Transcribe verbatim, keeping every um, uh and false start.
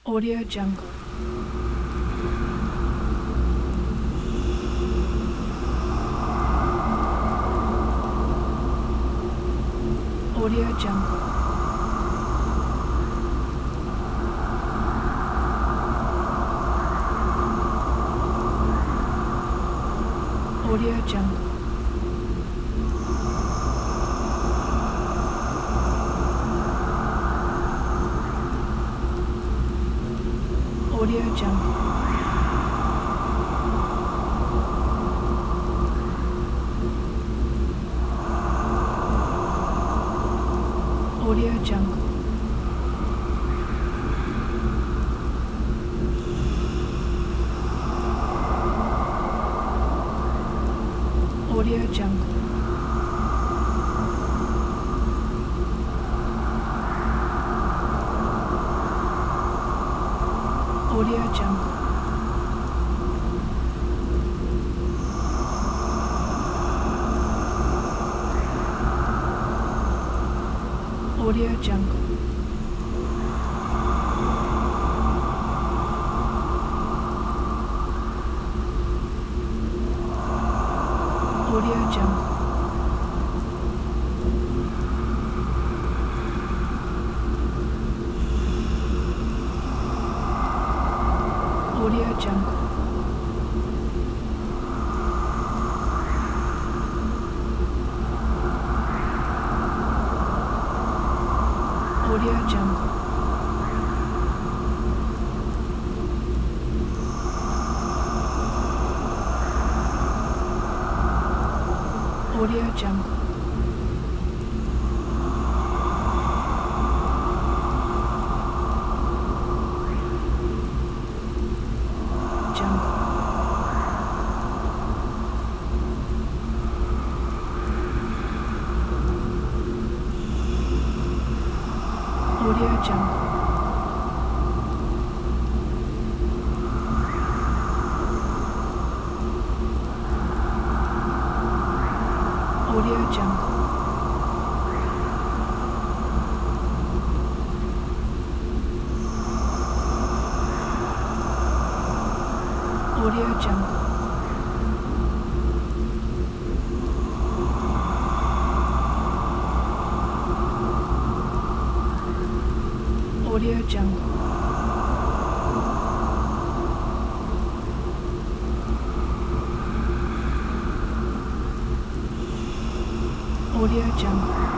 Audio Jungle. Audio Jungle. Audio Jungle. Audio Jungle. Audio Jungle. Audio Jungle. Audio Jungle. Audio Jungle. Audio Jungle. Audio Jungle. Audio Jungle. Audio Jungle. Jungle. Audio Jungle. Audio Jungle. Audio Jungle. Audio Jungle. Audio Jungle.